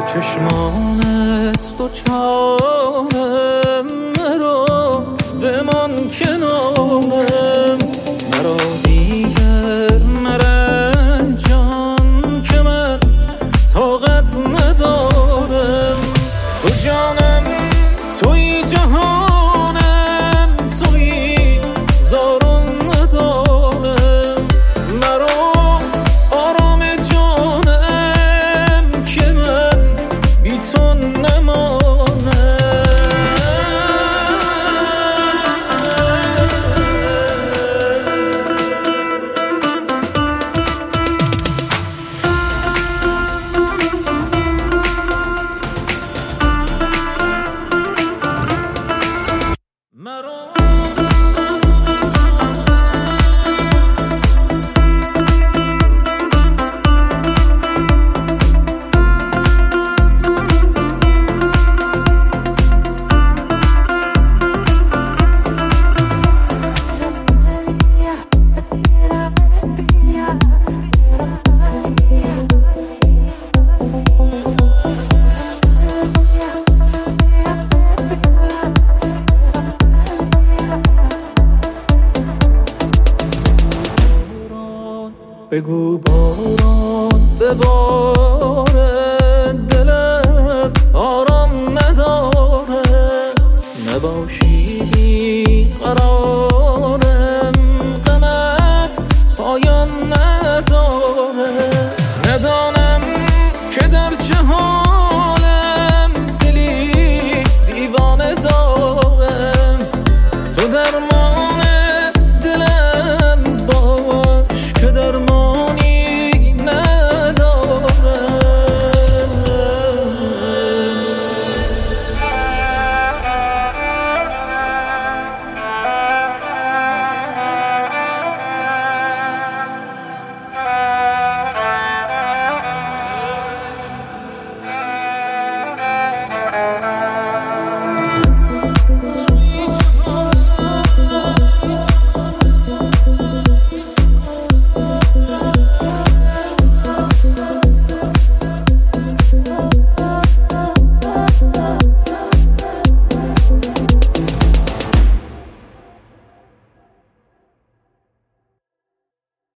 چشمانت دو چارم مرا بمان کنارم مرا دیگر مرنجان که من طاقت ندارم تو جانم توی جهانم توی دارم ندارم مرا آرام جانم که من بی تو نمانم بگو باران ببار